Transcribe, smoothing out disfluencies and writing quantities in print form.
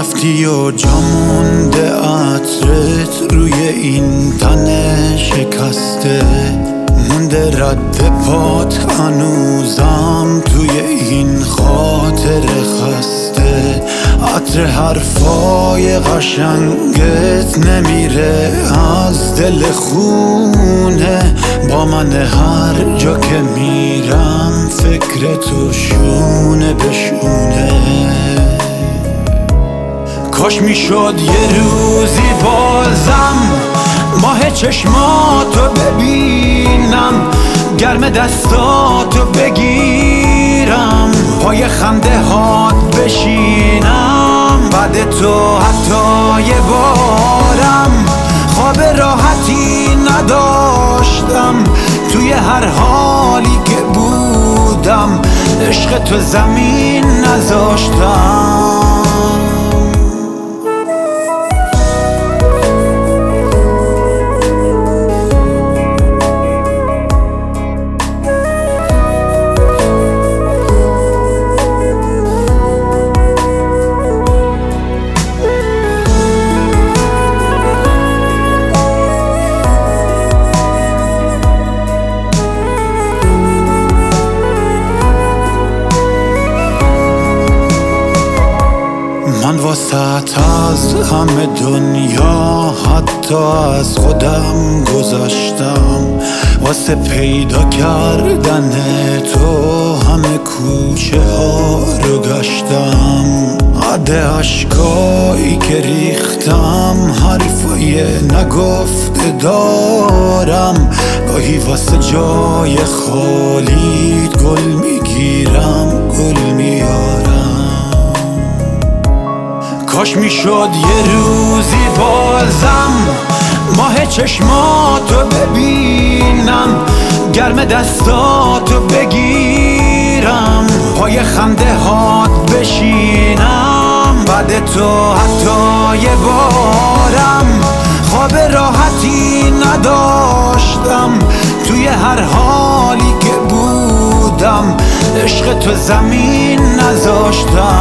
رفتی و جا مونده عطرت روی این تن شکسته، مونده رد پات هنوزم توی این خاطر خسته. عطر حرفای قشنگت نمیره از دل خونه، با من هر جا که میرم فکر تو شونه به شونه. کاش میشد یه روزی بازم ماه چشماتو ببینم، گرم دستاتو بگیرم، پای خنده هات بشینم، بعد تو حتی یه بارم خواب راحتی نداشتم، توی هر حالی که بودم عشق تو زمین نذاشتم. من واسط از همه دنیا حتی از خودم گذاشتم، واسه پیدا کردن تو همه کوچه ها رو گشتم. عده عشقایی که ریختم حرفای نگفته دارم، گاهی واسه جای خالیت گل میگیرم گل میارم. کاش میشد یه روزی بازم ماه چشماتو ببینم، گرم دستاتو بگیرم، پای خنده هات بشینم، بعد تو حتی یه بارم خواب راحتی نداشتم، توی هر حالی که بودم عشق تو زمین نذاشتم.